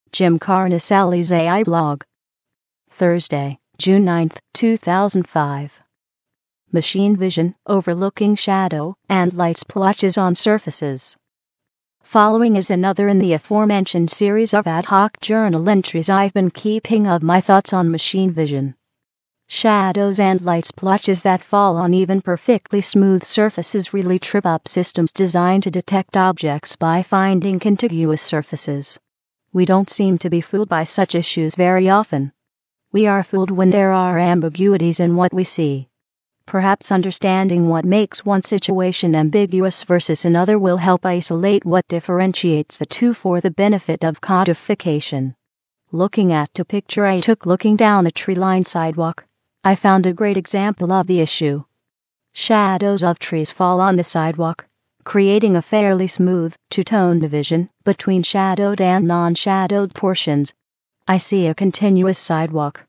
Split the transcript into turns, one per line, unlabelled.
Jim Carnesali's AI blog. Thursday, June 9, 2005. Machine vision overlooking shadow and light splotches on surfaces. Following is another in the aforementioned series of ad hoc journal entries I've been keeping of my thoughts on machine vision. Shadows and light splotches that fall on even perfectly smooth surfaces really trip up systems designed to detect objects by finding contiguous surfaces. We don't seem to be fooled by such issues very often. We are fooled when there are ambiguities in what we see. Perhaps understanding what makes one situation ambiguous versus another will help isolate what differentiates the two for the benefit of codification. Looking at a picture I took looking down a tree-lined sidewalk, I found a great example of the issue. Shadows of trees fall on the sidewalk, creating a fairly smooth, two-tone division between shadowed and non-shadowed portions. I see a continuous sidewalk,